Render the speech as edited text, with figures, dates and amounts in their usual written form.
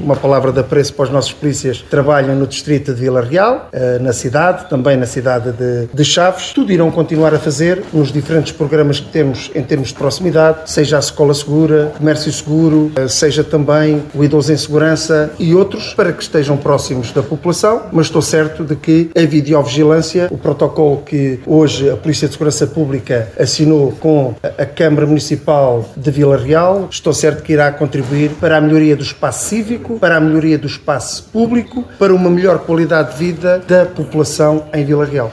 uma palavra de apreço para os nossos polícias que trabalham no distrito de Vila Real, na cidade, também na cidade de Chaves. Tudo irão continuar a fazer nos diferentes programas que temos em termos de proximidade, seja a Escola Segura, Comércio Seguro, seja também o Idoso em Segurança e outros, para que estejam próximos da população, mas estou certo de que a videovigilância, o protocolo que hoje a Polícia de Segurança Pública assinou com a Câmara Municipal de Vila Real, estou certo que irá contribuir para a melhoria do espaço cívico, para a melhoria do espaço público, para uma melhor qualidade de vida da população em Vila Real.